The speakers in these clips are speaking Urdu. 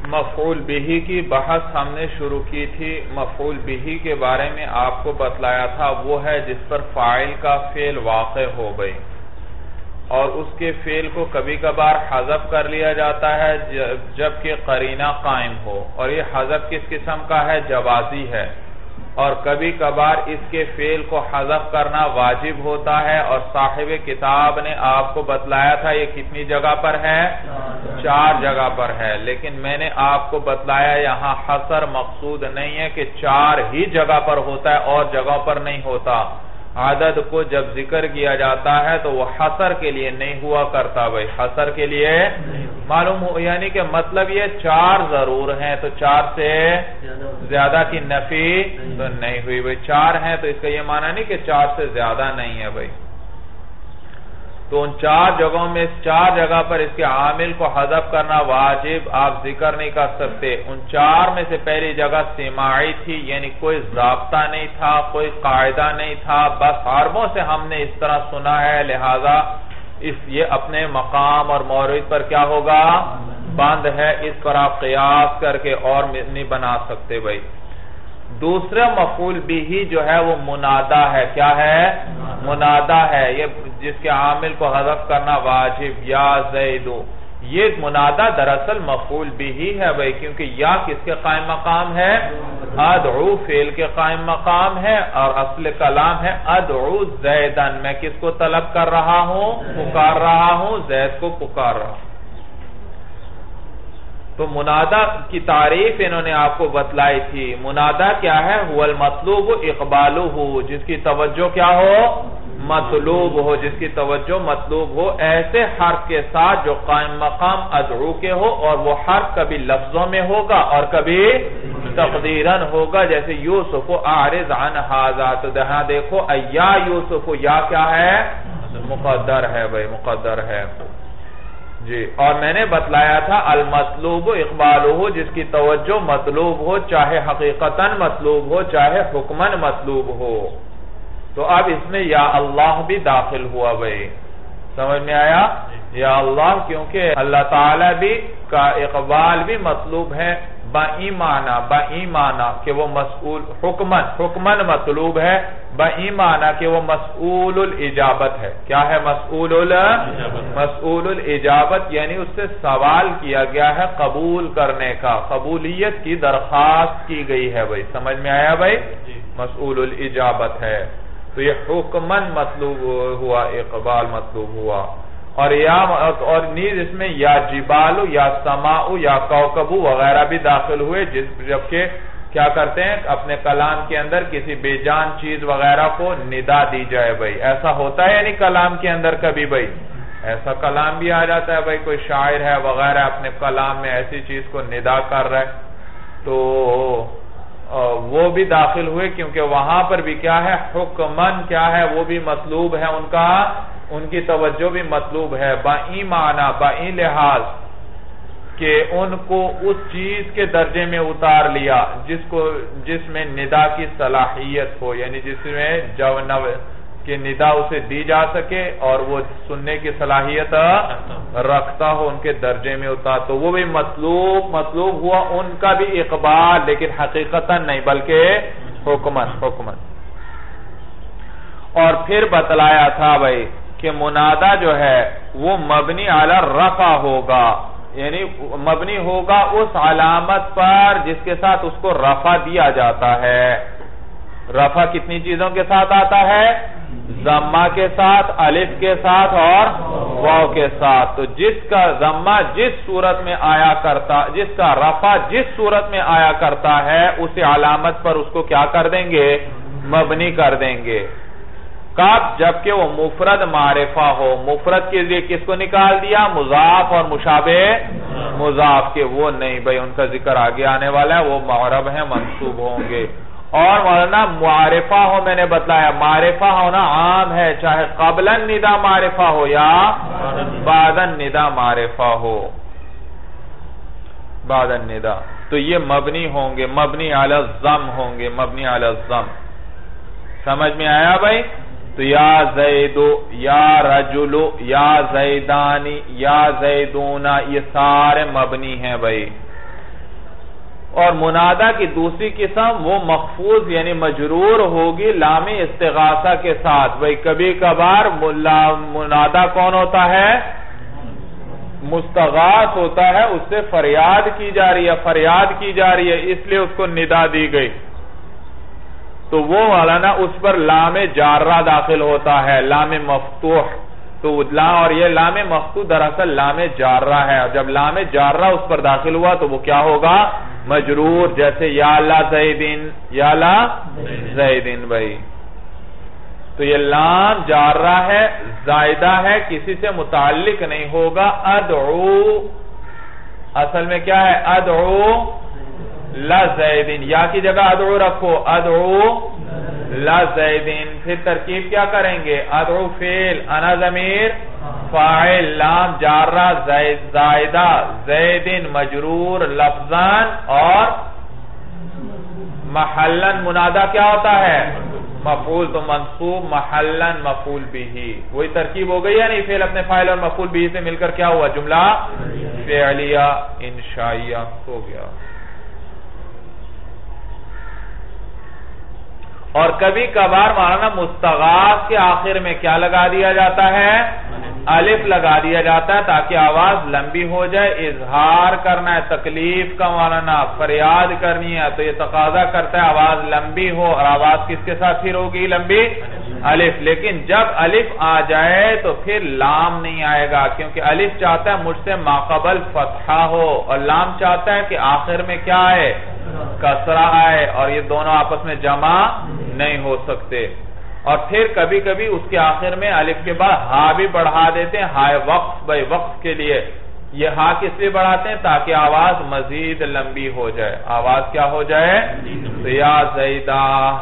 مفعول بہی کی بحث ہم نے شروع کی تھی. مفعول بہی کے بارے میں آپ کو بتلایا تھا وہ ہے جس پر فاعل کا فعل واقع ہو گئی اور اس کے فعل کو کبھی کبھار حذف کر لیا جاتا ہے جبکہ قرینہ قائم ہو, اور یہ حذف کس قسم کا ہے؟ جوازی ہے. اور کبھی کبھار اس کے فعل کو حذف کرنا واجب ہوتا ہے, اور صاحب کتاب نے آپ کو بتلایا تھا یہ کتنی جگہ پر ہے؟ 4 جگہ پر ہے. لیکن میں نے آپ کو بتلایا یہاں حصر مقصود نہیں ہے کہ 4 ہی جگہ پر ہوتا ہے اور جگہوں پر نہیں ہوتا. عدد کو جب ذکر کیا جاتا ہے تو وہ حصر کے لیے نہیں ہوا کرتا بھائی, حصر کے لیے معلوم ہو, یعنی کہ مطلب یہ 4 ضرور ہیں تو 4 سے زیادہ کی نفی تو نہیں ہوئی بھائی. 4 ہیں تو اس کا یہ معنی نہیں کہ 4 سے زیادہ نہیں ہے بھائی. تو ان 4 جگہوں میں 4 جگہ پر اس کے عامل کو حذف کرنا واجب, آپ ذکر نہیں کر سکتے. ان 4 میں سے پہلی جگہ سماعی تھی, یعنی کوئی ضابطہ نہیں تھا, کوئی قاعدہ نہیں تھا, بس عربوں سے ہم نے اس طرح سنا ہے, لہذا یہ اپنے مقام اور مورد پر کیا ہوگا؟ بند ہے. اس پر آپ قیاس کر کے اور نہیں بنا سکتے بھائی. دوسرا مفعول بھی جو ہے وہ منادا ہے. کیا ہے؟ منادا ہے, یہ جس کے عامل کو حذف کرنا واجب. یا زیدو, یہ منادا دراصل مفعول بھی ہے بھائی, کیونکہ یا کس کے قائم مقام ہے؟ ادعو فعل کے قائم مقام ہے, اور اصل کلام ہے ادعو زیدن, میں کس کو طلب کر رہا ہوں؟ پکار رہا ہوں, زید کو پکار رہا ہوں. تو منادا کی تعریف انہوں نے آپ کو بتلائی تھی. منادا کیا ہے؟ هو المطلوب اقبالہ, جس کی توجہ کیا ہو؟ مطلوب ہو, جس کی توجہ مطلوب ہو, ایسے حرف کے ساتھ جو قائم مقام ادعو کے ہو, اور وہ حرف کبھی لفظوں میں ہوگا اور کبھی تقدیراً ہوگا. جیسے یوسف اعرض عن ھذا, تو یہاں دیکھو ایا یوسف, یا کیا ہے؟ مقدر ہے بھائی, مقدر ہے جی. اور میں نے بتلایا تھا المطلوب اقبالہ, جس کی توجہ مطلوب ہو, چاہے حقیقتاً مطلوب ہو چاہے حکماً مطلوب ہو. تو اب اس میں یا اللہ بھی داخل ہوا بھائی, سمجھ میں آیا؟ یا اللہ, کیونکہ اللہ تعالی بھی کا اقبال بھی مطلوب ہے بایمانہ کہ وہ مسئول حکماً مطلوب ہے, بایمانہ کہ وہ مسئول الاجابت ہے. کیا ہے مسئول الاجابت؟ یعنی اس سے سوال کیا گیا ہے قبول کرنے کا, قبولیت کی درخواست کی گئی ہے بھائی. سمجھ میں آیا بھائی؟ مسئول الاجابت ہے. تو یہ حکماً مطلوب ہوا, اقبال مطلوب ہوا. اور نیز اس میں یا جبالو, یا سماؤ, یا کوکبو وغیرہ بھی داخل ہوئے, جبکہ کیا کرتے ہیں اپنے کلام کے اندر کسی بے جان چیز وغیرہ کو ندا دی جائے بھائی. ایسا ہوتا ہے یعنی کلام کے اندر کبھی بھائی, ایسا کلام بھی آ جاتا ہے بھائی, کوئی شاعر ہے وغیرہ اپنے کلام میں ایسی چیز کو ندا کر رہا ہے, تو وہ بھی داخل ہوئے, کیونکہ وہاں پر بھی کیا ہے؟ حکماً کیا ہے؟ وہ بھی مطلوب ہے, ان کی توجہ بھی مطلوب ہے. بایمانہ, بائی لحاظ کہ ان کو اس چیز کے درجے میں اتار لیا جس میں ندا کی صلاحیت ہو, یعنی جس میں کہ ندا اسے دی جا سکے اور وہ سننے کی صلاحیت رکھتا ہو, ان کے درجے میں اتار. تو وہ بھی مطلوب ہوا, ان کا بھی اقبال, لیکن حقیقتاً نہیں بلکہ حکماً. اور پھر بتلایا تھا بھائی کہ منادا جو ہے وہ مبنی علی الرفع ہوگا, یعنی مبنی ہوگا اس علامت پر جس کے ساتھ اس کو رفع دیا جاتا ہے. رفع کتنی چیزوں کے ساتھ آتا ہے؟ ضمہ کے ساتھ, الف کے ساتھ اور واو کے ساتھ. تو جس کا ضمہ جس صورت میں آیا کرتا, جس کا رفع جس صورت میں آیا کرتا ہے, اسی علامت پر اس کو کیا کر دیں گے؟ مبنی کر دیں گے. کب؟ جبکہ وہ مفرد معرفہ ہو. مفرد کے لیے کس کو نکال دیا؟ مضاف اور مشابہ مضاف کے, وہ نہیں بھائی, ان کا ذکر آگے آنے والا ہے, وہ معرب ہیں, منصوب ہوں گے. اور مولانا معرفہ ہو, میں نے بتلایا معرفہ ہونا عام ہے, چاہے قبل النداء معرفہ ہو یا بعد النداء معرفہ ہو. بعد النداء تو یہ مبنی ہوں گے, مبنی علی الضم ہوں گے, مبنی علی الضم. سمجھ میں آیا بھائی؟ تو یا زیدو, یا رجلو, یا زیدانی, یا زیدونا, یہ سارے مبنی ہیں بھائی. اور منادا کی دوسری قسم وہ مخفوض یعنی مجرور ہوگی لام استغاثہ کے ساتھ. بھئی کبھی کبھار منادا کون ہوتا ہے؟ مستغاث ہوتا ہے، اس سے فریاد کی جا رہی ہے اس لیے اس کو ندا دی گئی. تو وہ مولانا اس پر لام جارہ داخل ہوتا ہے، لام مفتوح. تو اور یہ لام مفتوح دراصل لام جارہ ہے، اور جب لام جارہ اس پر داخل ہوا تو وہ کیا ہوگا؟ مجرور. جیسے یا لا زیدن بھائی. تو یہ لام جارہ ہے، زائدہ ہے، کسی سے متعلق نہیں ہوگا. ادعو اصل میں کیا ہے؟ ادعو لا زیدن. یا کی جگہ ادعو رکھو، ادعو لا زیدن. پھر ترکیب کیا کریں گے؟ ادعو فعل، انا ضمیر فاعل، لام جارہ زائدہ، زیدن مجرور لفظان، اور محلن منادا کیا ہوتا ہے؟ مفعول. تو منصوب محلن مفعول بھی. وہی ترکیب ہو گئی یا نہیں؟ فعل اپنے فاعل اور مفعول بھی سے مل کر کیا ہوا؟ جملہ فعلیہ انشائیہ ہو گیا. اور کبھی کبھار مولانا مستغاث کے آخر میں کیا لگا دیا جاتا ہے؟ الف لگا دیا جاتا ہے تاکہ آواز لمبی ہو جائے. اظہار کرنا ہے تکلیف کا مولانا، فریاد کرنی ہے، تو یہ تقاضا کرتا ہے آواز لمبی ہو. اور آواز کس کے ساتھ پھر ہوگی لمبی؟ الف. لیکن جب الف آ جائے تو پھر لام نہیں آئے گا، کیونکہ الف چاہتا ہے مجھ سے ماقبل فتحہ ہو، اور لام چاہتا ہے کہ آخر میں کیا آئے؟ کسرہ آئے، اور یہ دونوں آپس میں جمع نہیں ہو سکتے. اور پھر کبھی کبھی اس کے آخر میں الف کے بعد ہا بھی بڑھا دیتے ہیں، ہائے وقف بھائی وقف کے لیے. یہ ہا کس لیے بڑھاتے ہیں؟ تاکہ آواز مزید لمبی ہو جائے. آواز کیا ہو جائے؟ تو یا زیدہ.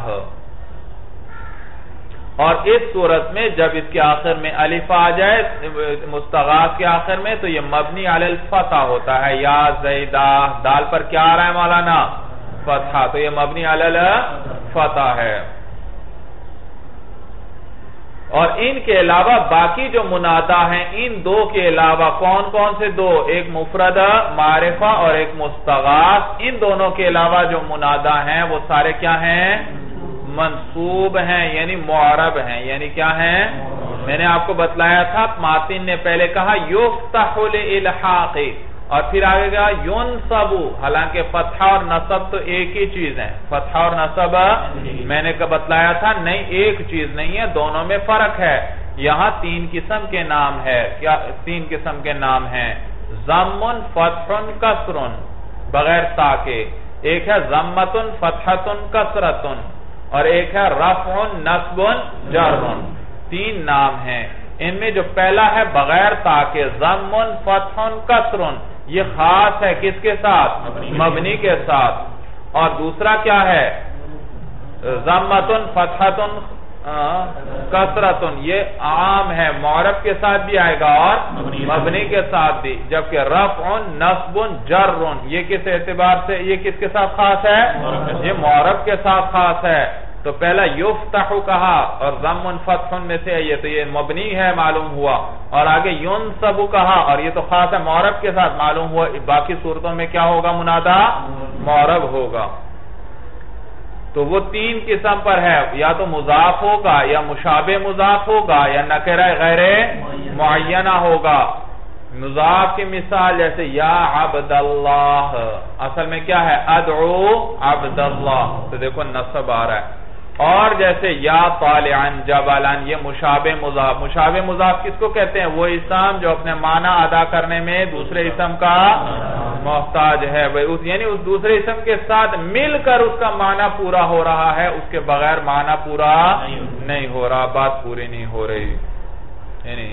اور اس صورت میں جب اس کے آخر میں الف آ جائے مستغاث کے آخر میں تو یہ مبنی علی الفتح ہوتا ہے. یا زیدہ دال پر کیا آ رہا ہے مولانا؟ فتح. تو یہ مبنی علی الفتح ہے. اور ان کے علاوہ باقی جو منادا ہیں ان دو کے علاوہ کون کون سے دو؟ ایک مفرد معرفہ اور ایک مستغاث. ان دونوں کے علاوہ جو منادا ہیں وہ سارے کیا ہیں؟ منصوب ہیں یعنی معرب ہیں. یعنی کیا ہیں؟ میں نے آپ کو بتلایا تھا، ماتن نے پہلے کہا یفتح للالحاق، اور پھر آگے گا ینصب. حالانکہ فتح اور نصب تو ایک ہی چیز ہے. فتح اور نصب میں نے بتلایا تھا نہیں، ایک چیز نہیں ہے، دونوں میں فرق ہے. یہاں تین قسم کے نام ہے. کیا تین قسم کے نام ہیں؟ ضم فتح کسر بغیر تا کے، ایک ہے ضمۃ فتحۃ کسرۃ، اور ایک ہے رفع نصب جر. تین نام ہیں. ان میں جو پہلا ہے بغیر تا کے ضم فتح کسر، یہ خاص ہے کس کے ساتھ؟ مبنی کے ساتھ. اور دوسرا کیا ہے؟ ضمۃ فتحۃ کسرۃ، یہ عام ہے، معرب کے ساتھ بھی آئے گا اور مبنی کے ساتھ بھی. جبکہ رفع نصب جر یہ کس اعتبار سے، یہ کس کے ساتھ خاص ہے؟ یہ معرب کے ساتھ خاص ہے. تو پہلا یفتح کہا اور ضم فتح میں سے یہ تو یہ مبنی ہے معلوم ہوا، اور آگے ینصب کہا اور یہ تو خاص ہے معرب کے ساتھ معلوم ہوا. باقی صورتوں میں کیا ہوگا؟ منادا معرب ہوگا. تو وہ تین قسم پر ہے، یا تو مضاف ہوگا یا مشابہ مضاف ہوگا یا نکرہ غیر معینہ ہوگا. مضاف کی مثال جیسے یا عبداللہ، اصل میں کیا ہے؟ ادعو عبداللہ. تو دیکھو نصب آ رہا ہے. اور جیسے یا طالعا جبلا، یہ مشابہ مضاف. مشابہ مضاف کس کو کہتے ہیں؟ وہ اسم جو اپنے معنی ادا کرنے میں دوسرے اسم کا محتاج ہے. یعنی اس دوسرے اسم کے ساتھ مل کر اس کا معنی پورا ہو رہا ہے، اس کے بغیر معنی پورا نہیں ہو رہا، بات پوری نہیں ہو رہی. یعنی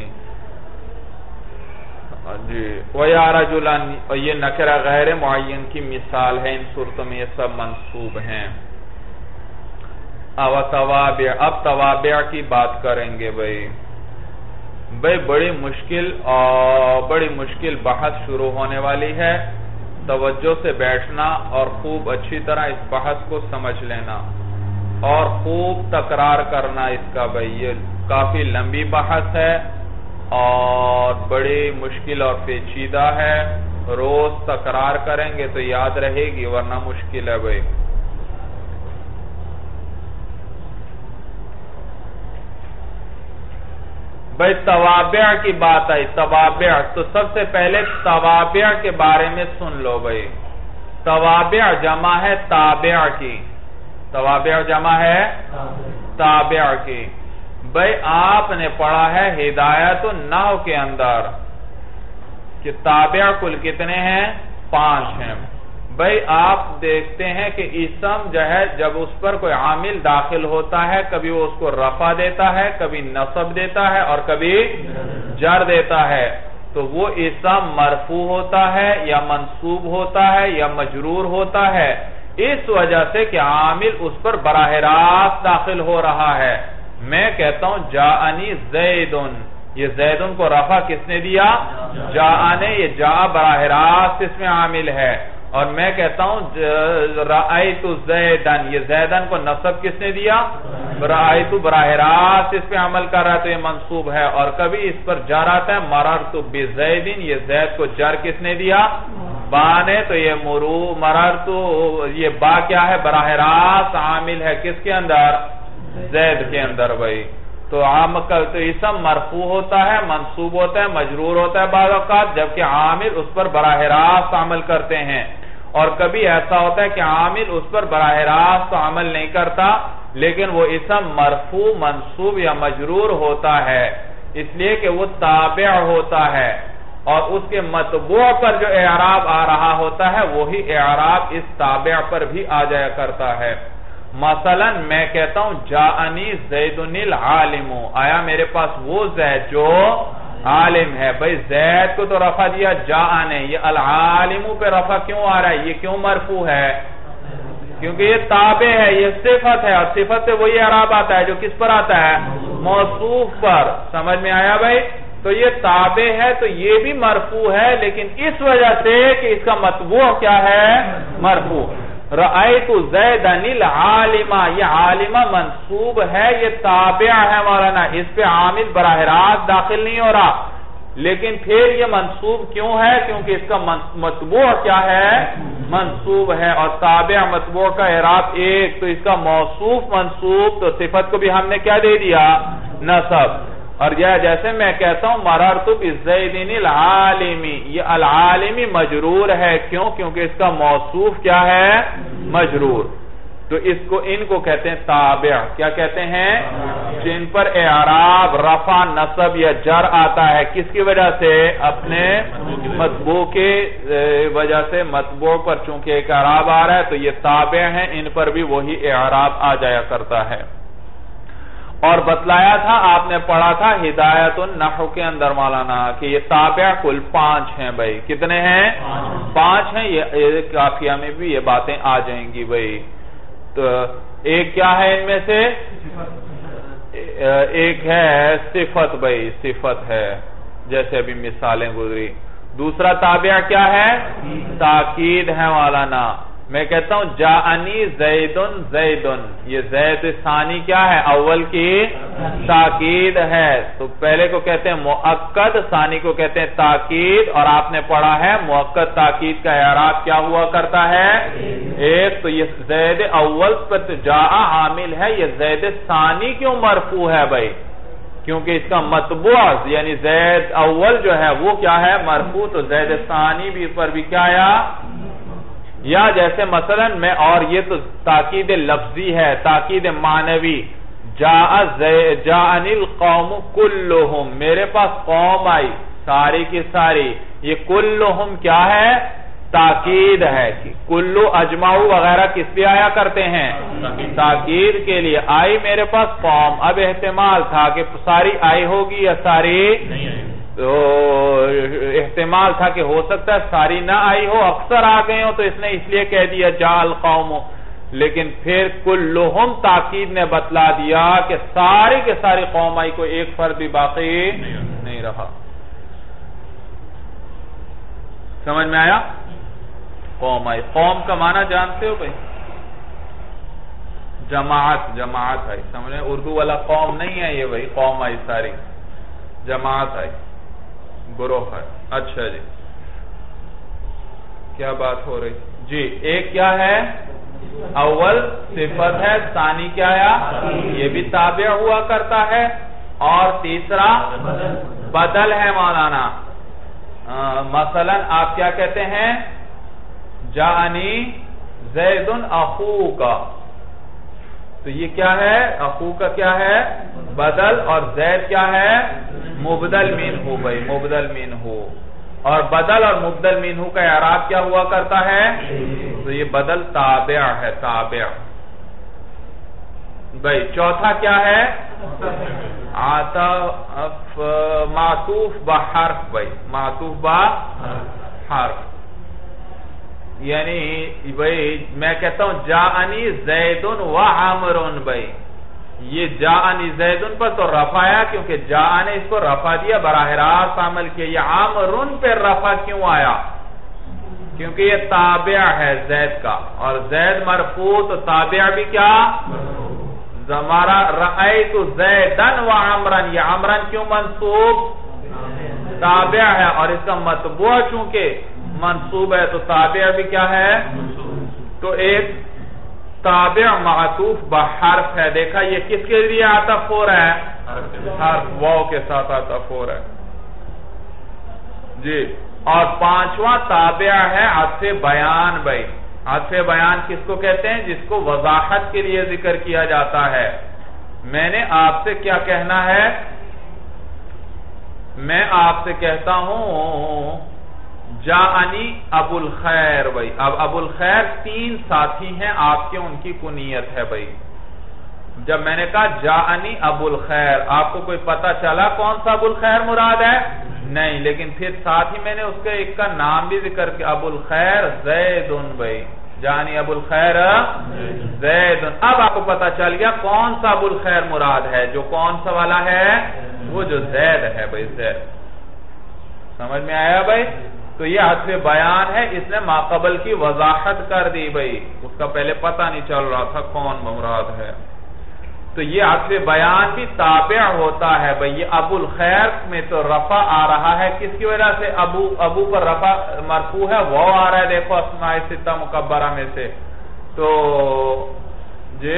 جی وَيَا رَجُلًا، یہ نکرہ غیر معین کی مثال ہے. ان صورتوں میں یہ سب منصوب ہیں. اب توابع کی بات کریں گے. بھئی بڑی مشکل بحث شروع ہونے والی ہے. توجہ سے بیٹھنا اور خوب اچھی طرح اس بحث کو سمجھ لینا اور خوب تکرار کرنا اس کا. یہ کافی لمبی بحث ہے اور بڑی مشکل اور پیچیدہ ہے. روز تکرار کریں گے تو یاد رہے گی، ورنہ مشکل ہے بھائی۔ بھائی توابع کی بات آئی، توابع، تو سب سے پہلے توابع کے بارے میں سن لو بھائی۔ توابع جمع ہے تابع کی، توابع جمع ہے تابع کی۔ بھائی آپ نے پڑھا ہے ہدایت النحو کے اندر کہ تابع کل کتنے ہیں؟ 5 ہیں۔ بھائی آپ دیکھتے ہیں کہ اسم جو ہے جب اس پر کوئی عامل داخل ہوتا ہے، کبھی وہ اس کو رفع دیتا ہے، کبھی نصب دیتا ہے اور کبھی جر دیتا ہے، تو وہ اسم مرفوع ہوتا ہے یا منصوب ہوتا ہے یا مجرور ہوتا ہے، اس وجہ سے کہ عامل اس پر براہ راست داخل ہو رہا ہے۔ میں کہتا ہوں جاءنی زیدن، یہ زیدن کو رفع کس نے دیا؟ جاءنے، یہ جاء براہ راست اس میں عامل ہے۔ اور میں کہتا ہوں رأیت زیدن، یہ زیدن کو نصب کس نے دیا؟ رأیت براہ راست اس پہ عمل کر رہا ہے تو یہ منصوب ہے۔ اور کبھی اس پر جر آتا ہے مررت بزیدن، یہ زید کو جر کس نے دیا؟ با نے، تو یہ مررت، یہ با کیا ہے؟ براہ راست عامل ہے کس کے اندر؟ زید کے اندر بھائی۔ تو اسم مرفوع ہوتا ہے، منصوب ہوتا ہے، مجرور ہوتا ہے بعض اوقات، جبکہ عامل اس پر براہ راست عمل کرتے ہیں۔ اور کبھی ایسا ہوتا ہے کہ عامل اس پر براہ راست عمل نہیں کرتا، لیکن وہ اسم مرفوع، منصوب یا مجرور ہوتا ہے، اس لیے کہ وہ تابع ہوتا ہے، اور اس کے متبوع پر جو اعراب آ رہا ہوتا ہے وہی اعراب اس تابع پر بھی آ جایا کرتا ہے۔ مثلا میں کہتا ہوں جاءنی زیدن العالم، آیا میرے پاس وہ زید جو عالم ہے۔ بھئی زید کو تو رفع دیا جاءنے، یہ العالم پہ رفع کیوں آ رہا ہے؟ یہ کیوں مرفوع ہے؟ کیونکہ یہ تابع ہے، یہ صفت ہے، اور صفت سے وہی اعراب آتا ہے جو کس پر آتا ہے؟ موصوف پر۔ سمجھ میں آیا بھئی؟ تو یہ تابع ہے تو یہ بھی مرفوع ہے، لیکن اس وجہ سے کہ اس کا متبوع کیا ہے؟ مرفوع۔ رأیت زیدن العالم، یہ عالمہ منصوب ہے، یہ تابع ہے مولانا، اس پہ عامل براہ راست داخل نہیں ہو رہا، لیکن پھر یہ منصوب کیوں ہے؟ کیونکہ اس کا متبوع کیا ہے؟ منصوب ہے، اور تابع متبوع کا اعراب ایک، تو اس کا موصوف منصوب، تو صفت کو بھی ہم نے کیا دے دیا؟ نصب۔ اور جیسے میں کہتا ہوں مررت بزیدن العالمی، یہ العالمی مجرور ہے، کیوں؟ کیونکہ اس کا موصوف کیا ہے؟ مجرور۔ تو ان کو کہتے ہیں تابع۔ کیا کہتے ہیں؟ جن پر اعراب رفع، نصب یا جر آتا ہے، کس کی وجہ سے؟ اپنے متبوع کی وجہ سے، متبوع پر چونکہ ایک اعراب آ رہا ہے تو یہ تابع ہیں، ان پر بھی وہی اعراب آ جایا کرتا ہے۔ اور بتلایا تھا، آپ نے پڑھا تھا ہدایت النحو کے اندر مولانا کہ یہ تابع کل 5 ہیں بھائی۔ کتنے ہیں؟ 5 ہیں۔ یہ کافیہ میں بھی یہ باتیں آ جائیں گی بھائی۔ تو ایک کیا ہے ان میں سے؟ ایک ہے صفت بھائی، صفت ہے، جیسے ابھی مثالیں گزری۔ دوسرا تابع کیا ہے؟ تاکید ہے مولانا۔ میں کہتا ہوں جاءنی زیدن زیدن، یہ زید ثانی کیا ہے؟ اول کی تاکید ہے۔ تو پہلے کو کہتے ہیں مؤکد، ثانی کو کہتے ہیں تاکید، اور آپ نے پڑھا ہے مؤکد تاکید کا اعراب کیا ہوا کرتا ہے؟ ایک۔ تو یہ زید اول پر تو جاء عامل ہے، یہ زید ثانی کیوں مرفوع ہے بھائی؟ کیونکہ اس کا متبوع یعنی زید اول جو ہے وہ کیا ہے؟ مرفوع۔ تو زید ثانی بھی پر بھی کیا آیا؟ یا جیسے مثلا میں، اور یہ تو تاکید لفظی ہے، تاکید معنوی، جاءنی القوم کلہم، میرے پاس قوم آئی ساری کی ساری، یہ کلہم کیا ہے؟ تاکید ہے۔ کلو اجمعو وغیرہ کس لیے آیا کرتے ہیں؟ تاکید کے لیے۔ آئی میرے پاس قوم، اب احتمال تھا کہ ساری آئی ہوگی یا ساری تو احتمال تھا کہ ہو سکتا ہے ساری نہ آئی ہو، اکثر آ گئے ہو، تو اس نے اس لیے کہہ دیا جاء القوم، لیکن پھر کلہم تاکید نے بتلا دیا کہ ساری کے ساری قوم آئی، کو ایک فرد بھی باقی نہیں رہا۔ سمجھ میں آیا؟ قوم آئی، قوم کا معنی جانتے ہو بھائی؟ جماعت، جماعت آئی، سمجھ میں؟ اردو والا قوم نہیں ہے یہ بھائی، قوم آئی ساری، جماعت آئی، گروہ ہے۔ اچھا جی، کیا بات ہو رہی جی؟ ایک کیا ہے؟ اول صفت ہے، ثانی کیا ہے؟ یہ بھی تابع ہوا کرتا ہے، اور تیسرا بدل ہے مولانا۔ مثلا آپ کیا کہتے ہیں؟ جاءنی زید اخوک، تو یہ کیا ہے؟ اخوک کیا ہے؟ بدل، اور زید کیا ہے؟ مبدل منہ بھائی، مبدل منہ۔ اور بدل اور مبدل منہ کا اعراب کیا ہوا کرتا ہے؟ تو یہ بدل تابع ہے، تابع بھائی۔ چوتھا کیا ہے؟ معطوف بحرف بھائی، معطوف بحرف، یعنی بھائی میں کہتا ہوں جاءنی زید و عمر بھائی، یہ جاءنی زید پر تو رفع آیا کیونکہ جاء نے اس کو رفع دیا، براہ راست عمل کیا۔ یہ عمر پر رفع کیوں آیا؟ کیونکہ یہ تابع ہے زید کا، اور زید مرفوع تو تابع بھی کیا؟ ہمارا رأیت زیدن و عمرن، یہ عمرن کیوں منصوب؟ تابع ہے، اور اس کا متبوع چونکہ منصوب ہے تو تابع بھی کیا ہے؟ تو ایک تابع معطوف بحرف ہے۔ دیکھا یہ کس کے لیے عطف ہو رہا ہے؟ حرف واو کے ساتھ عطف ہو رہا ہے جی۔ اور پانچواں تابع ہے عطف بیان بھائی۔ عطف بیان کس کو کہتے ہیں؟ جس کو وضاحت کے لیے ذکر کیا جاتا ہے۔ میں نے آپ سے کیا کہنا ہے؟ میں آپ سے کہتا ہوں جاءنی ابو الخیر بھائی۔ اب ابو الخیر تین ساتھی ہیں آپ کے، ان کی کنیت ہے بھائی۔ جب میں نے کہا جاءنی ابو الخیر، آپ کو کوئی پتہ چلا کون سا ابو الخیر مراد ہے؟ نہیں، لیکن پھر ساتھ ہی میں نے اس کے ایک کا نام بھی ذکر کیا، ابو الخیر زیدن بھائی، جاءنی ابو الخیر زیدن۔ اب آپ کو پتہ چل گیا کون سا ابو الخیر مراد ہے، جو کون سا والا ہے؟ وہ جو زید ہے بھائی، زید۔ سمجھ میں آیا بھائی؟ تو یہ عطف بیان ہے، اس نے ماقبل کی وضاحت کر دی بھائی، اس کا پہلے پتہ نہیں چل رہا تھا کون مراد ہے۔ تو یہ عطف بیان بھی تابع ہوتا ہے بھائی۔ یہ ابو الخیر میں تو رفع آ رہا ہے، کس کی وجہ سے؟ ابو پر رفع مرفوع ہے، وہ آ رہا ہے دیکھو اسماء ستہ مکبرہ میں سے، تو جی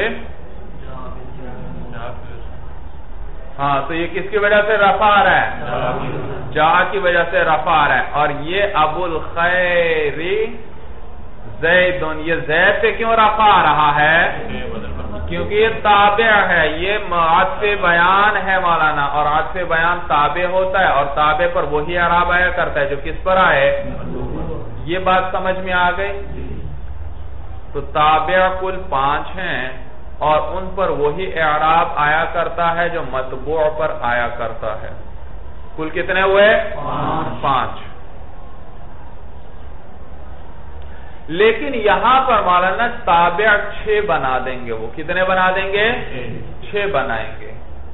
ہاں، تو یہ کس کی وجہ سے رفع آ رہا ہے؟ جا کی وجہ سے رفع آ رہا ہے۔ اور یہ ابو الخیر زیدن، یہ زید پہ کیوں رفع آ رہا ہے؟ کیونکہ یہ تابع ہے، یہ عطف بیان ہے مولانا، اور عطف بیان تابع ہوتا ہے، اور تابع پر وہی اعراب آیا کرتا ہے جو کس پر آئے۔ یہ بات سمجھ میں آ گئی؟ تو تابع کل 5 ہیں، اور ان پر وہی اعراب آیا کرتا ہے جو متبوع پر آیا کرتا ہے۔ کل کتنے ہوئے؟ 5۔ لیکن یہاں پر مولانا تابع 6 بنا دیں گے، وہ کتنے بنا دیں گے؟ 6 بنائیں گے،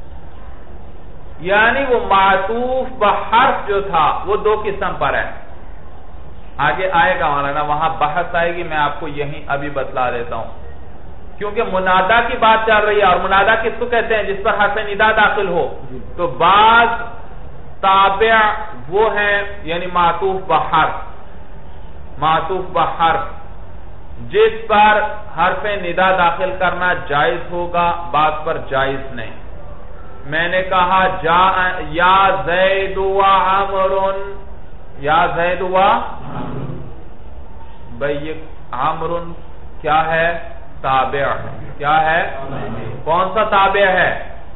یعنی وہ معطوف بحرف جو تھا وہ 2 قسم پر ہے۔ آگے آئے گا مولانا، وہاں بحث آئے گی، میں آپ کو یہیں ابھی بتلا دیتا ہوں، کیونکہ منادہ کی بات چل رہی ہے، اور منادہ کس کو کہتے ہیں؟ جس پر حرف ندا داخل ہو۔ تو بعض تابع وہ ہیں یعنی معطوف بحرف، معطوف بحرف جس پر حرف ندا داخل کرنا جائز ہوگا، بعض پر جائز نہیں۔ میں نے کہا یا زید و عمر، یا زید و بھئی یہ عمر کیا ہے؟ تابع ہے۔ کیا ہے؟ کون سا تابع ہے؟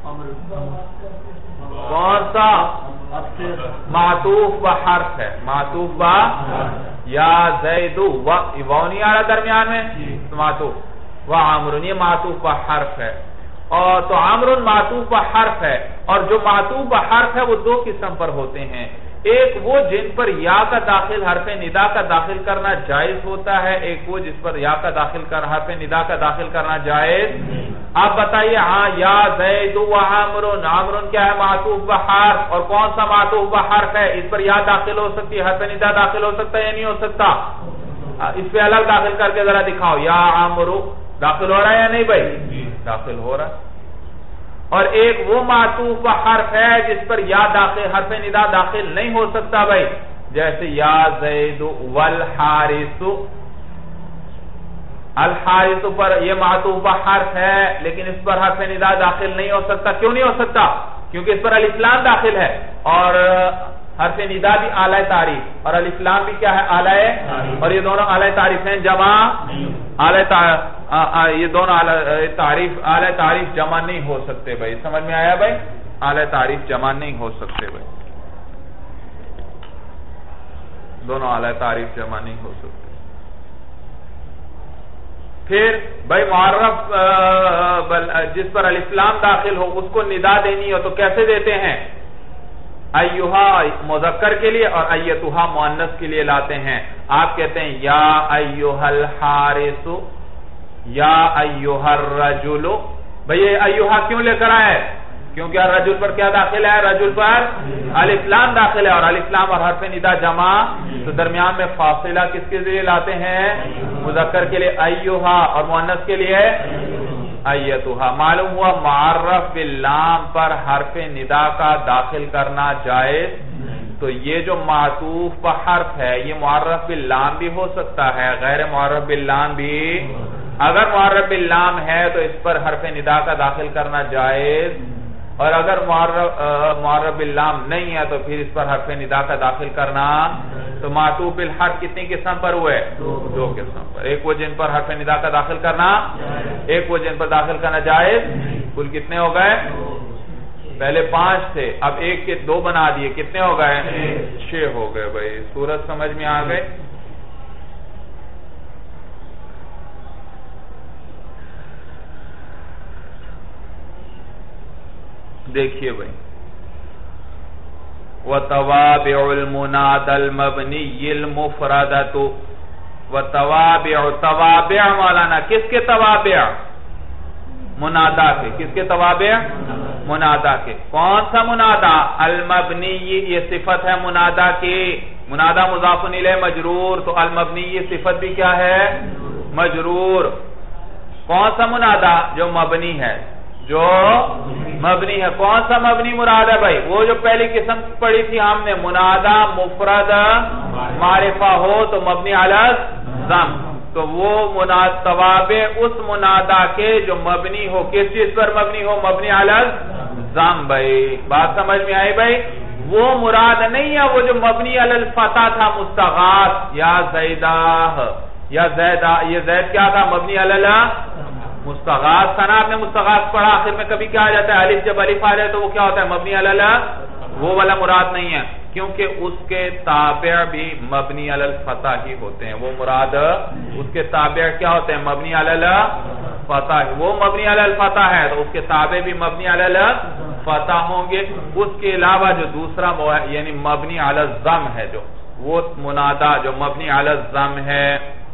کون سا؟ معطوف بحرف ہے، معطوف یا زید و نہیں آ رہا درمیان میں، معطوف و عمر، یہ معطوف بحرف ہے۔ اور تو عمر معطوف بحرف ہے، اور جو معطوف بحرف ہے وہ 2 قسم پر ہوتے ہیں، ایک وہ جن پر یا کا داخل حرف ندا کا داخل کرنا جائز ہوتا ہے، ایک وہ جس پر یا کا داخل کر حرف ندا کا داخل کرنا جائز۔ آپ بتائیے، ہاں یا زید و عمر، عمر کیا ہے؟ معطوف بحرف، اور کون سا معطوف بحرف ہے؟ اس پر یا داخل ہو سکتی ہے، حرف ندا داخل ہو سکتا ہے یا نہیں ہو سکتا؟ اس پہ الگ داخل کر کے ذرا دکھاؤ، یا عمر داخل ہو رہا ہے یا نہیں بھائی؟ داخل ہو رہا ہے۔ اور ایک وہ معطوف بحرف ہے جس پر یا داخل حرف ندا داخل نہیں ہو سکتا بھائی، جیسے یا زید والحارث، الحارث پر یہ معطوف حرف ہے لیکن اس پر حرف ندا داخل نہیں ہو سکتا. کیوں نہیں ہو سکتا؟ کیونکہ اس پر الف لام داخل ہے، اور حرف ندا بھی اعلی تعریف، اور الف لام بھی کیا ہے؟ اعلی، اور یہ دونوں اعلی تعریف ہیں جمع اعلی، یہ دونوں اعلی تعریف جمع نہیں ہو سکتے بھائی. سمجھ میں آیا بھائی؟ اعلی تعریف جمع نہیں ہو سکتے بھائی، دونوں اعلی تعریف جمع نہیں ہو سکتے. پھر بھائی معرف جس پر الف لام داخل ہو اس کو ندا دینی ہو تو کیسے دیتے ہیں؟ ایہا مذکر کے لیے اور ایتھا مؤنث کے لیے لاتے ہیں. آپ کہتے ہیں یا ایہا الحارث، یا ایہا الرجل. بھئی یہ ایہا کیوں لے کر آئے؟ کیونکہ الرجل پر کیا داخل ہے؟ رجل پر الف لام داخل ہے، اور الف لام اور حرف ندا جمع، تو درمیان میں فاصلہ کس کے ذریعے لاتے ہیں؟ مذکر کے لیے ایہا اور مؤنث کے لیے ایتھا. معلوم ہوا معرف باللام پر حرف ندا کا داخل کرنا جائز. تو یہ جو معطوف پر حرف ہے یہ معرف باللام بھی ہو سکتا ہے، غیر معرف باللام بھی. اگر معرف باللام ہے تو اس پر حرف ندا کا داخل کرنا جائز، اور اگر معرف باللام نہیں ہے تو پھر اس پر حرف ندا کا داخل کرنا. تو معطوف بالحرف کتنی قسم پر ہوئے؟ دو قسم پر. ایک وہ جن پر حرف ندا کا داخل کرنا، ایک وہ جن پر داخل کرنا جائز. کل کتنے ہو گئے؟ پہلے 5 تھے، اب ایک کے 2 بنا دیے، کتنے ہو گئے؟ 6 ہو گئے بھائی. صورت سمجھ میں آ گئے؟ دیکھیے بھائی، وَتَوَابِعُ الْمُنَادَ الْمَبْنِيِّ الْمُفْرَدَةُ. وَتَوَابِعُ، توابع مولانا کس کے توابع؟ منادا کے. کس کے توابع؟ منادا کے. کون سا منادا؟ المبنی، یہ صفت ہے منادا کی. منادا مضاف الیہ مجرور، تو المبنی یہ صفت بھی کیا ہے؟ مجرور. کون سا منادا؟ جو مبنی ہے، جو مبنی ہے. کون سا مبنی مراد ہے بھائی؟ وہ جو پہلی قسم پڑھی تھی ہم نے، منادا مفرد معرفہ ہو تو مبنی علی الضم. تو وہ توابع اس منادا کے جو مبنی ہو. کس چیز پر مبنی ہو؟ مبنی علی الضم. بھائی بات سمجھ میں آئی بھائی؟ وہ مراد نہیں ہے وہ جو مبنی علی الفتح تھا، مستغاث یا زیدہ یا زیدہ. یہ زید کیا تھا؟ مبنی علی مستغاث تھا نا. آپ نے مستغاث پڑھا، آخر میں کبھی کیا آ جاتا ہے؟ الف. جب الف آ جائے تو وہ کیا ہوتا ہے؟ مبنی علی وہ والا مراد نہیں ہے، کیونکہ اس کے تابع بھی مبنی علی الفتح ہی ہوتے ہیں. وہ مراد اس کے تابع کیا ہوتے ہیں؟ مبنی علی الفتح. وہ مبنی علی الفتح ہے تو اس کے تابع بھی مبنی علی الفتح ہوں گے. اس کے علاوہ جو دوسرا یعنی مبنی علی الضم ہے، جو وہ منادا جو مبنی علی الضم ہے.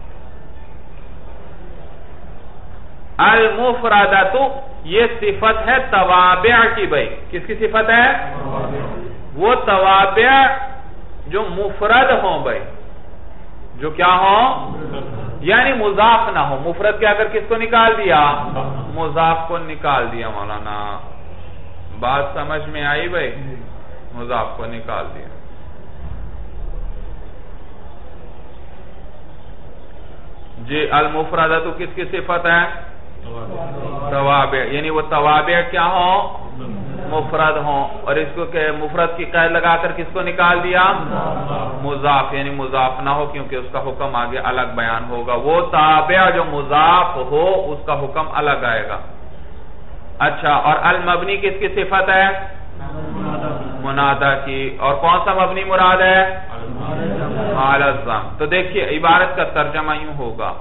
المفردۃ یہ صفت ہے توابع کی. بھائی کس کی صفت ہے؟ وہ توابع جو مفرد ہوں بھائی، جو کیا ہوں؟ یعنی مضاف نہ ہو. مفرد کیا کر کس کو نکال دیا؟ مضاف کو نکال دیا. مولانا بات سمجھ میں آئی بھائی؟ مضاف کو نکال دیا. جی المفردۃ کس کی صفت ہے؟ توابع. یعنی وہ توابع کیا ہوں؟ مفرد ہوں. اور اس کو کہ مفرد کی قید لگا کر کس کو نکال دیا؟ مضاف. یعنی مضاف نہ ہو کیونکہ اس کا حکم آگے الگ بیان ہوگا. وہ تابع جو مضاف ہو اس کا حکم الگ آئے گا. اچھا، اور المبنی کس کی صفت ہے؟ منادا کی. اور کون سا مبنی مراد ہے؟ علی الضم. تو دیکھیے عبارت کا ترجمہ یوں ہوگا،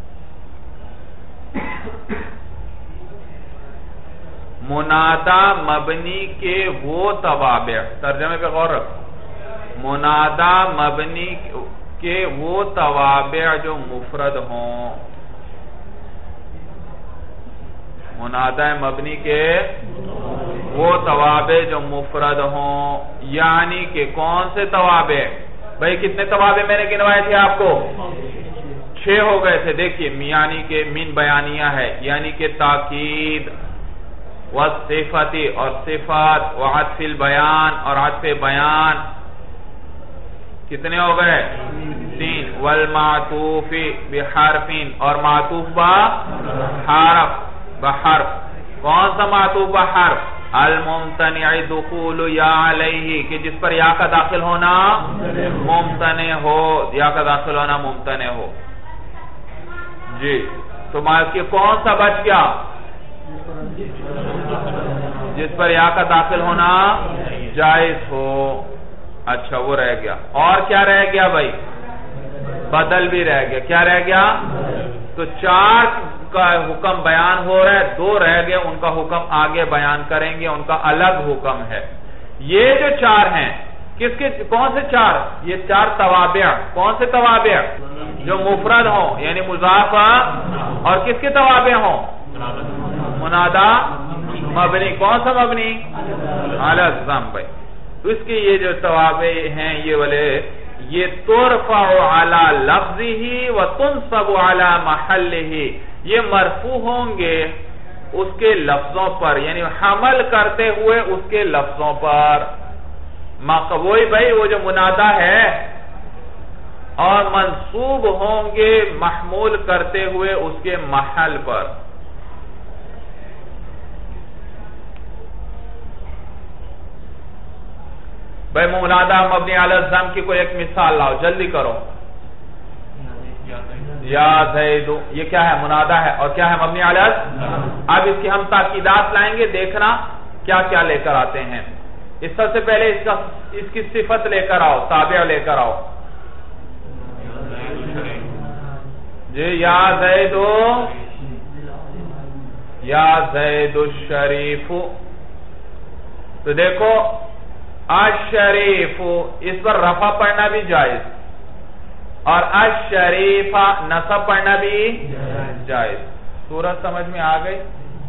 منادا مبنی کے وہ توابع. ترجمے پہ غور رکھو. منادا مبنی کے وہ توابع جو مفرد ہوں. منادا مبنی کے وہ توابع جو مفرد ہوں. یعنی کہ کون سے توابع؟ بھئی کتنے توابع میں نے گنوائے تھے آپ کو؟ 6 ہو گئے تھے. دیکھیے یعنی کہ من بیانیہ ہے، یعنی کہ تاکید، والصفت اور صفات، وعطف البیان اور عطف بیان، کتنے ہو گئے؟ 3. والمعطوف بحرف اور معطوف بحرف. کون سا معطوف بحرف؟ الممتنع دخول یا علیہ کہ جس پر یا کا داخل ہونا ممتنع ہو، یا کا داخل ہونا ممتنع ہو. جی تو کون سا بچ گیا؟ جس پر یا کا داخل ہونا جائز ہو. اچھا وہ رہ گیا. اور کیا رہ گیا بھائی؟ بدل بھی رہ گیا. کیا رہ گیا؟ تو 4 کا حکم بیان ہو رہا ہے، 2 رہ گئے، ان کا حکم آگے بیان کریں گے، ان کا الگ حکم ہے. یہ جو 4 ہیں کون سے 4؟ یہ 4 توابع. کون سے توابع؟ جو مفرد ہوں یعنی مضاف، اور کس کے توابع ہوں؟ منادا مبنی. کون سا مبنی؟ علی الضم. بھائی تو اس کے یہ جو توابع ہیں یہ والے، یہ ترفع علی لفظہ وتنصب علی محلہ، یہ مرفوع ہوں گے اس کے لفظوں پر، یعنی حمل کرتے ہوئے اس کے لفظوں پر. وہی بھائی وہ جو منادا ہے، اور منصوب ہوں گے محمول کرتے ہوئے اس کے محل پر. بھائی منادا مبنی علی الضم کی کوئی ایک مثال لاؤ، جلدی کرو. یا زید، یہ کیا ہے؟ منادا ہے، اور کیا ہے؟ مبنی علی الضم. اب اس کی ہم تاکیدات لائیں گے، دیکھنا کیا کیا لے کر آتے ہیں. اس سب سے پہلے اس کی صفت لے کر آؤ، تابع لے کر آؤ. جی یا زید، یا زید الشریف. تو دیکھو الشریف اس پر رفع پڑھنا بھی جائز، اور الشریف نصب پڑھنا بھی جائز. صورت سمجھ میں آ گئی؟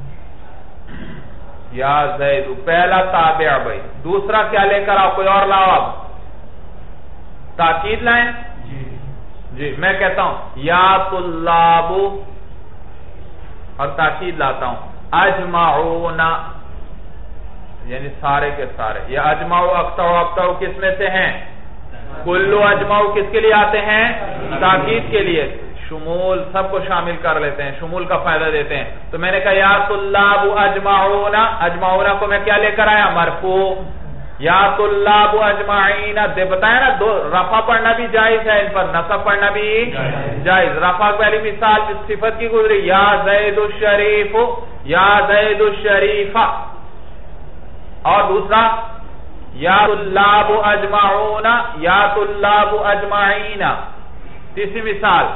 یا زید پہلا تابع. بھائی دوسرا کیا لے کر آؤ؟ کوئی اور لاؤ. اب تاکید لائیں. جی میں کہتا ہوں یا طلاب، اور تاکید لاتا ہوں اجمعون، یعنی سارے کے سارے. یہ اجمعو اکثر کس میں سے ہیں؟ کلو اجمعو کس کے لیے آتے ہیں؟ تاکید کے لیے. شمول سب کو شامل کر لیتے ہیں، شمول کا فائدہ دیتے ہیں. تو میں نے کہا یا طلاب اجمعون، اجمعون کو میں کیا لے کر آیا؟ مرفوع. یا طلاب اجمعین، بتایا نا رفع پڑھنا بھی جائز ہے ان پر، نصب پڑھنا بھی جائز. رفع پہلی مثال جس صفت کی گزری یا زید الشریف، یا زید الشریف. اور دوسرا یا طلاب اجمعون، یا طلاب اجمعین. تیسری مثال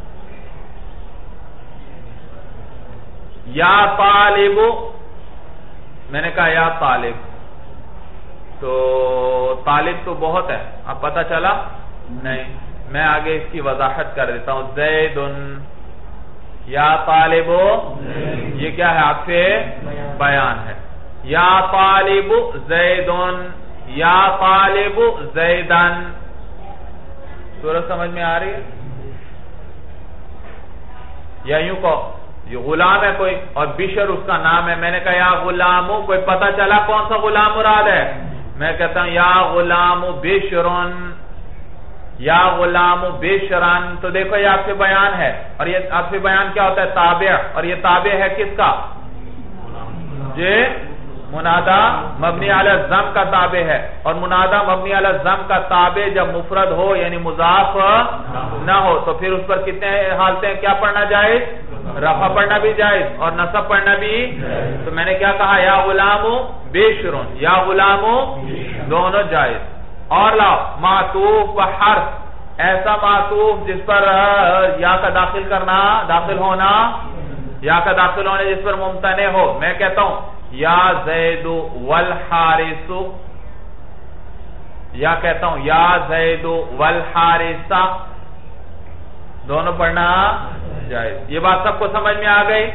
یا طالب، میں نے کہا یا طالب. تو طالب تو بہت ہے، اب پتہ چلا نہیں. میں آگے اس کی وضاحت کر دیتا ہوں. زید یا طالب، یہ کیا ہے؟ عطف بیان ہے. یا طالب زیدن، یا طالب زیدن. صورت سمجھ میں آ رہی ہے؟ یا یوں کو یہ غلام ہے کوئی، اور بشر اس کا نام ہے. میں نے کہا یا غلام، کوئی پتہ چلا کون سا غلام مراد ہے؟ میں کہتا ہوں یا غلام بشرن، یا غلام بشرن. تو دیکھو یہ عطف بیان ہے، اور یہ عطف بیان کیا ہوتا ہے؟ تابع. اور یہ تابع ہے کس کا؟ جی منادا مبنی علی الضم کا تابع ہے. اور منادا مبنی علی الضم کا تابع جب مفرد ہو یعنی مضاف نہ ہو تو پھر اس پر کتنے حالتیں کیا پڑھنا جائز؟ رفع پڑھنا بھی جائز اور نصب پڑھنا بھی. تو میں نے کیا کہا؟ یا غلام بشرن، یا غلام دونوں جائز. اور لاؤ معطوف بحرف، ایسا معطوف جس پر یا کا داخل ہونا، یا کا داخل ہونے جس پر ممتنع ہو. میں کہتا ہوں یا زید والحارس، یا کہتا ہوں یا زید والحارس، دونوں پڑھنا جائز. یہ بات سب کو سمجھ میں آ گئی؟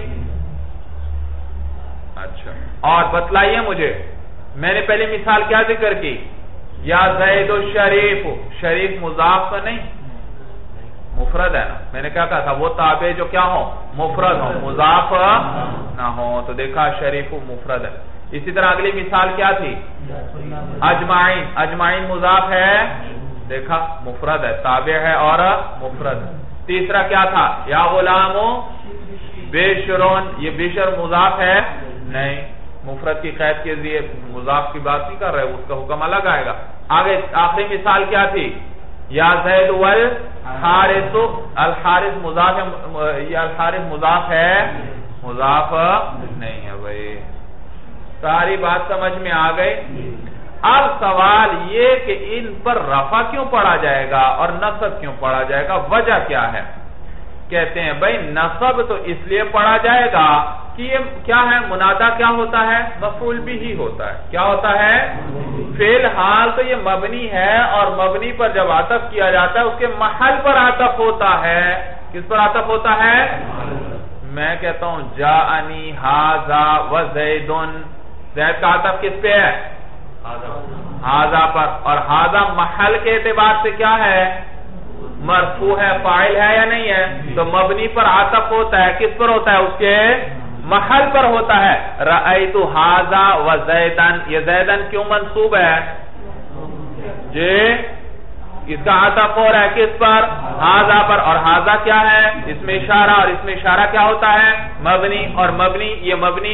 اچھا اور بتلائیے مجھے، میں نے پہلی مثال کیا ذکر کی؟ یا زید الشریف. شریف مضاف تو نہیں، مفرد ہے نا. میں نے کیا کہا تھا؟ وہ تابع جو کیا ہو؟ مفرد ہو، مضاف نہ ہو. تو دیکھا شریف مفرد ہے. اسی طرح اگلی مثال کیا تھی؟ اجمعین. اجمعین مضاف ہے دیکھا مفرد ہے، تابع ہے اور مفرد ہے۔ تیسرا کیا تھا؟ یا غلام بشرون، یہ بشر مضاف ہے نہیں، مفرد کی قید کے لیے مضاف کی بات نہیں کر رہے، اس کا حکم الگ آئے گا۔ آگے آخری مثال کیا تھی؟ یا زید والحارث، الحارث مضاف ہے، یہ الحارث مضاف ہے، مضاف نہیں ہے بھائی۔ ساری بات سمجھ میں آ گئی؟ اب سوال یہ کہ ان پر رفع کیوں پڑھا جائے گا اور نصب کیوں پڑھا جائے گا، وجہ کیا ہے؟ کہتے ہیں بھائی نصب تو اس لیے پڑھا جائے گا کہ یہ کیا ہے، منادا کیا ہوتا ہے؟ مفعول بھی ہوتا ہے۔ کیا ہوتا ہے؟ فی الحال تو یہ مبنی ہے، اور مبنی پر جب عطف کیا جاتا ہے اس کے محل پر عطف ہوتا ہے۔ کس پر عطف ہوتا ہے؟ میں کہتا ہوں جاءنی ھذا وزید، زید کا عطف کس پہ ہے؟ ھذا پر، اور ھذا محل کے اعتبار سے کیا ہے؟ مرفوع ہے، فاعل ہے یا نہیں ہے؟ تو مبنی پر عطف ہوتا ہے، کس پر ہوتا ہے؟ اس کے محل پر ہوتا ہے۔ رأیت ھذا وزیدن، یہ زیدن کیوں منصوب ہے جی؟ اس کا عطف ہو رہا ہے کس پر؟ ھذا پر، اور ھذا کیا ہے؟ اس میں اشارہ، اور اس میں اشارہ کیا ہوتا ہے؟ مبنی، اور مبنی یہ مبنی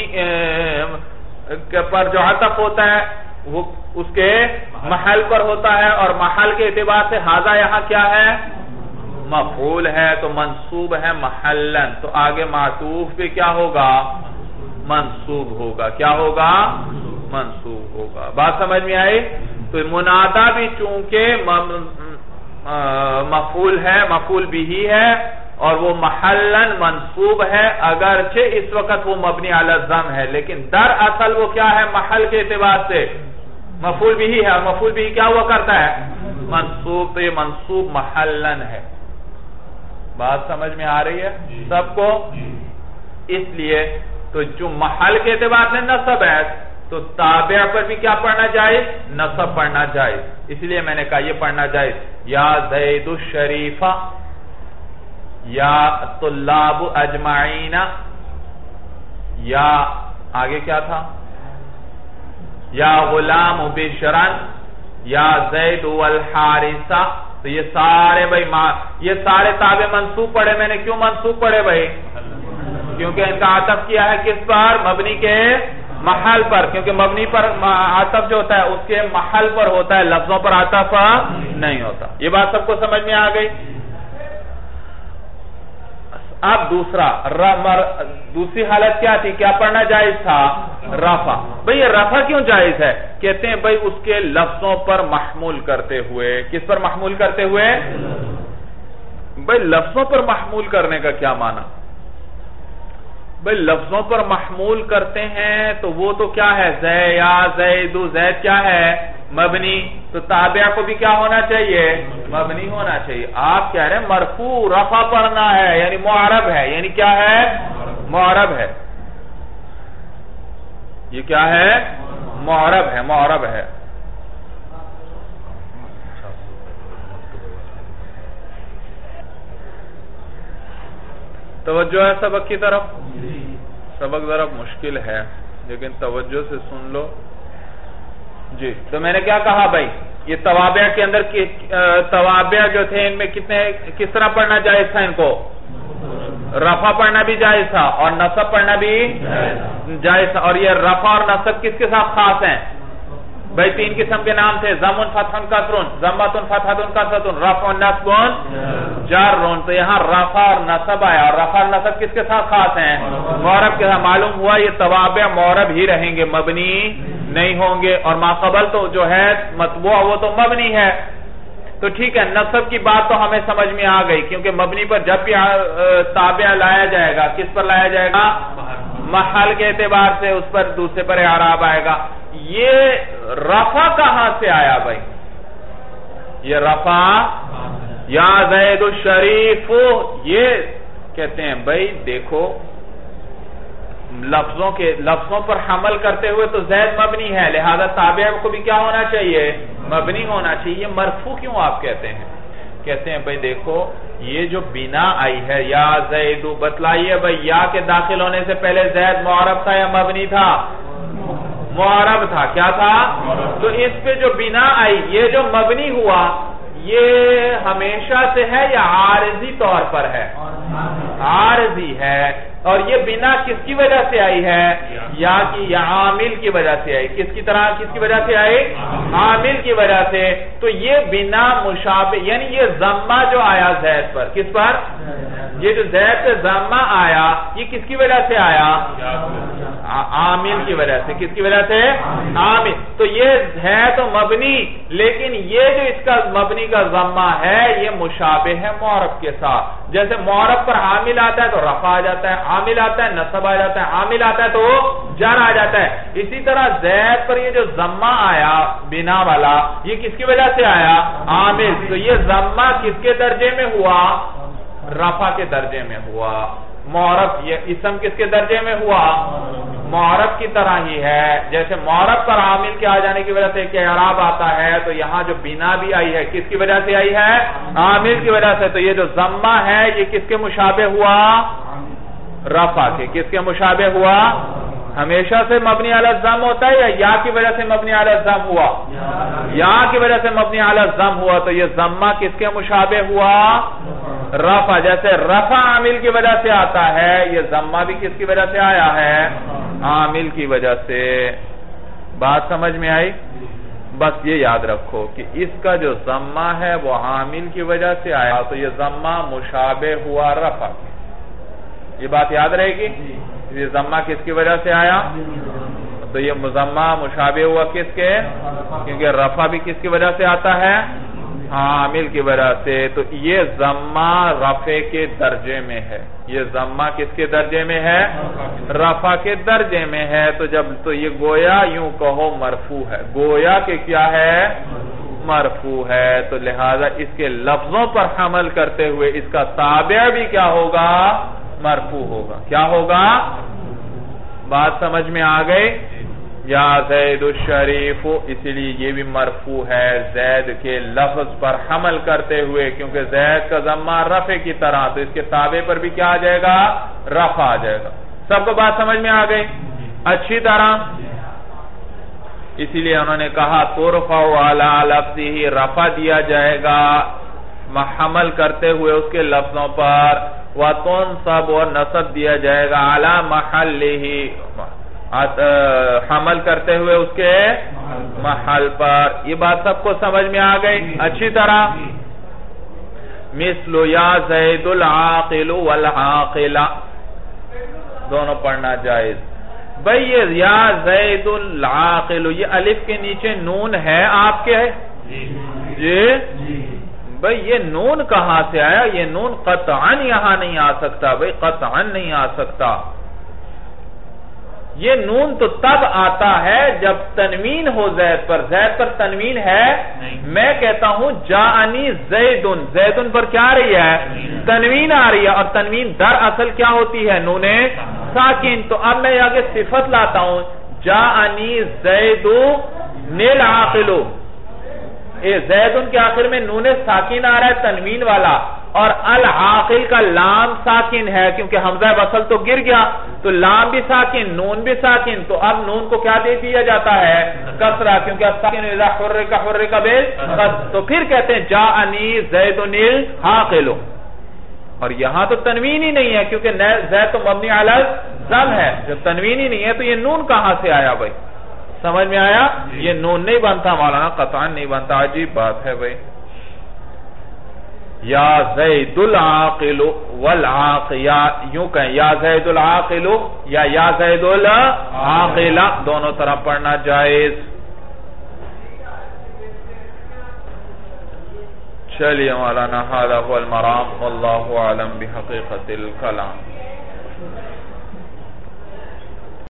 پر جو عطف ہوتا ہے وہ اس کے محل پر ہوتا ہے، اور محل کے اعتبار سے ھذا یہاں کیا ہے؟ مفعول ہے، تو منصوب ہے محلن، تو آگے معطوف پہ کیا ہوگا؟ منصوب ہوگا۔ کیا ہوگا؟ منصوب ہوگا۔ بات سمجھ میں آئی؟ تو منادا بھی چونکہ مفعول ہے، مفعول بھی ہے، اور وہ محلن منصوب ہے، اگرچہ اس وقت وہ مبنی علی الضم ہے، لیکن در اصل وہ کیا ہے؟ محل کے اعتبار سے مفعول بھی ہے، اور مفعول بھی کیا ہوا کرتا ہے؟ منصوب، تو یہ منصوب محلن ہے۔ بات سمجھ میں آ رہی ہے سب کو؟ اس لیے تو جو محل کے اعتبار سے نصب ہے تو تابع پر بھی کیا پڑھنا جائز؟ نصب پڑھنا جائز، اس لیے میں نے کہا یہ پڑھنا جائز۔ یا زید الشریف، یا طلاب اجمعین، یا آگے کیا تھا؟ یا غلام بشرن، یا زید والحارث۔ تو یہ سارے بھائی یہ سارے تابع منصوب پڑھے، میں نے کیوں منصوب پڑھے بھائی؟ کیونکہ ان کا عطف کیا ہے کس پر؟ مبنی کے محل پر، کیونکہ مبنی پر عطف جو ہوتا ہے اس کے محل پر ہوتا ہے، لفظوں پر عطف نہیں ہوتا۔ یہ بات سب کو سمجھ میں آ گئی؟ اب دوسری حالت کیا تھی؟ کیا پڑھنا جائز تھا؟ رفع۔ بھئی یہ رفع کیوں جائز ہے؟ کہتے ہیں بھئی اس کے لفظوں پر محمول کرتے ہوئے۔ کس پر محمول کرتے ہوئے؟ بھئی لفظوں پر محمول کرنے کا کیا معنی؟ بھئی لفظوں پر محمول کرتے ہیں تو وہ تو کیا ہے؟ یا زید، زید کیا ہے؟ مبنی، تو تابع کو بھی کیا ہونا چاہیے؟ مبنی ہونا چاہیے۔ آپ کہہ رہے ہیں مرفوع رفع پڑھنا ہے، یعنی معرب ہے، یعنی کیا ہے؟ معرب ہے۔ یہ کیا ہے؟ معرب ہے، معرب ہے۔ توجہ ہے سبق کی طرف؟ سبق ذرا مشکل ہے لیکن توجہ سے سن لو جی۔ تو میں نے کیا کہا بھائی؟ یہ توابع کے اندر توابع جو تھے ان میں کس طرح پڑھنا جائز تھا؟ ان کو رفع پڑھنا بھی جائز تھا اور نصب پڑھنا بھی جائز تھا، اور یہ رفع اور نصب کس کے ساتھ خاص ہیں بھائی؟ تین قسم کے نام تھے، ضم فتح کسر، ضمۃ فتحۃ کسرۃ، رفع نصب جر۔ تو یہاں رفع اور نصب آیا، اور رفع اور نصب کس کے ساتھ خاص ہیں؟ معرب کے ساتھ۔ معلوم ہوا یہ توابع معرب ہی رہیں گے، مبنی نہیں ہوں گے، اور ما قبل تو جو ہے مطبوع وہ تو مبنی ہے۔ تو ٹھیک ہے، نصب کی بات تو ہمیں سمجھ میں آ گئی، کیونکہ مبنی پر جب بھی تابع لایا جائے گا کس پر لایا جائے گا؟ محل کے اعتبار سے اس پر دوسرے پر اعراب آئے گا۔ یہ رفع کہاں سے آیا بھائی؟ یہ رفع یا زید الشریف، یہ کہتے ہیں بھائی دیکھو لفظوں پر حمل کرتے ہوئے تو زید مبنی ہے، لہذا تابع کو بھی کیا ہونا چاہیے؟ مبنی ہونا چاہیے۔ یہ مرفوع کیوں آپ کہتے ہیں؟ کہتے ہیں بھائی دیکھو یہ جو بنا آئی ہے یا زید، بتلائیے بھائی یا کے داخل ہونے سے پہلے زید معرب تھا یا مبنی تھا؟ معرب تھا۔ کیا تھا؟ تو اس پہ جو بنا آئی، یہ جو مبنی ہوا یہ ہمیشہ سے ہے یا عارضی طور پر ہے؟ عارضی ہے. اور یہ بنا کس کی وجہ سے آئی ہے؟ یا کی یا عامل کی وجہ سے آئی. کس کی وجہ سے آئی؟ عامل کی وجہ سے. تو یہ بنا مشابہ، یعنی یہ ضمہ جو آیا زید پر، کس پر؟ یہ جو زید سے ضمہ آیا، یہ کس کی وجہ سے آیا؟ عامل کی وجہ سے. کس کی وجہ سے؟ عامل. تو یہ ہے تو مبنی، لیکن یہ جو اس کا مبنی کا ضمہ ہے یہ مشابہ ہے معرب کے ساتھ. جیسے معرب پر عامل آتا ہے تو رفع آ جاتا ہے، عامل آتا ہے نصب آ جاتا ہے، عامل آتا ہے تو جر آ جاتا ہے. اسی طرح زید پر یہ جو ضمہ آیا بنا والا، یہ کس کی وجہ سے آیا؟ عامل. تو یہ ضمہ کس کے درجے میں ہوا؟ رفع کے درجے میں ہوا. معرب، یہ اسم کس کے درجے میں ہوا؟ معرب کی طرح ہی ہے. جیسے معرب پر عامل کے آ جانے کی وجہ سے کہ اعراب آتا ہے، تو یہاں جو بنا بھی آئی ہے کس کی وجہ سے آئی ہے؟ عامل کی وجہ سے. تو یہ جو ضمہ ہے یہ کس کے مشابہ ہوا؟ رفع کے. کس کے مشابہ ہوا؟ ہمیشہ سے مبنی علی الضم ہوتا ہے یا کی وجہ سے مبنی علی الضم ہوا؟ یا کی وجہ سے مبنی علی الضم ہوا. تو یہ ضمہ کس کے مشابہ ہوا؟ رفع. جیسے رفع عامل کی وجہ سے آتا ہے، یہ ضمہ بھی کس کی وجہ سے آیا ہے؟ عامل کی وجہ سے. بات سمجھ میں آئی؟ بس یہ یاد رکھو کہ اس کا جو ضمہ ہے وہ عامل کی وجہ سے آیا، تو یہ ضمہ مشابہ ہوا رفع. یہ بات یاد رہے گی؟ یہ ضمہ کس کی وجہ سے آیا؟ تو یہ ضمہ مشابہ ہوا کس کے؟ کیونکہ رفع بھی کس کی وجہ سے آتا ہے؟ عامل کی وجہ سے. تو یہ ضمہ رفع کے درجے میں ہے. یہ ضمہ کس کے درجے میں ہے؟ رفع کے درجے میں ہے. تو یہ گویا یوں کہو مرفوع ہے. گویا کہ کیا ہے؟ مرفوع ہے. تو لہذا اس کے لفظوں پر حمل کرتے ہوئے اس کا تابع بھی کیا ہوگا؟ مرفوع ہوگا. کیا ہوگا؟ بات سمجھ میں آ گئی؟ یا زید الشریف، اسی لیے یہ بھی مرفوع ہے زید کے لفظ پر حمل کرتے ہوئے، کیونکہ زید کا ضمہ رفع کی طرح، تو اس کے تابع پر بھی کیا آ جائے گا؟ رفع آ جائے گا. سب کو بات سمجھ میں آ گئی اچھی طرح؟ اسی لیے انہوں نے کہا ترفع علی لفظہ، رفع دیا جائے گا حمل کرتے ہوئے اس کے لفظوں پر، وتنصب، اور نصب دیا جائے گا علی محلہ، حمل کرتے ہوئے اس کے محل پر. یہ بات سب کو سمجھ میں آ گئی اچھی طرح؟ مثل یا زید العاقل والعاقلہ، دونوں پڑھنا جائز. بھئی یہ یا زید العاقل، یہ الف کے نیچے نون ہے آپ کے؟ جی بھئی یہ نون کہاں سے آیا؟ یہ نون قطعاً یہاں نہیں آ سکتا. بھئی قطعاً نہیں آ سکتا. یہ نون تو تب آتا ہے جب تنوین ہو زید پر. زید پر تنوین ہے؟ میں کہتا ہوں جاءنی زیدن، زیدن پر کیا آ رہی ہے؟ تنوین آ رہی ہے. اور تنوین در اصل کیا ہوتی ہے؟ نون ساکن. تو اب میں آگے صفت لاتا ہوں، جاءنی زیدن العاقل. زیدن کے آخر میں نون ساکن آ رہا ہے تنوین والا، اور العاقل کا لام ساکن ہے کیونکہ حمزہ وصل تو گر گیا، تو لام بھی ساکن، نون بھی ساکن. تو اب نون کو کیا دے دیا جاتا ہے؟ کسرہ، کیونکہ ساکن اذا حرک بالقصد. تو پھر کہتے ہیں جاءنی زید العاقل. اور یہاں تو تنوین ہی نہیں ہے کیونکہ زید تو مبنی علی الضم ہے. جب تنوین ہی نہیں ہے تو یہ نون کہاں سے آیا؟ بھائی سمجھ میں آیا؟ یہ نون نہیں بنتا مولانا، قطعاً نہیں بنتا. عجیب بات ہے بھائی. یا زید العاقل والعاقل، یا یوں کہیں یا زید العاقل یا زید العاقل، دونوں طرح پڑھنا جائز. چلیے مولانا، ھذا هو المرام، واللہ اعلم بحقیقت الکلام.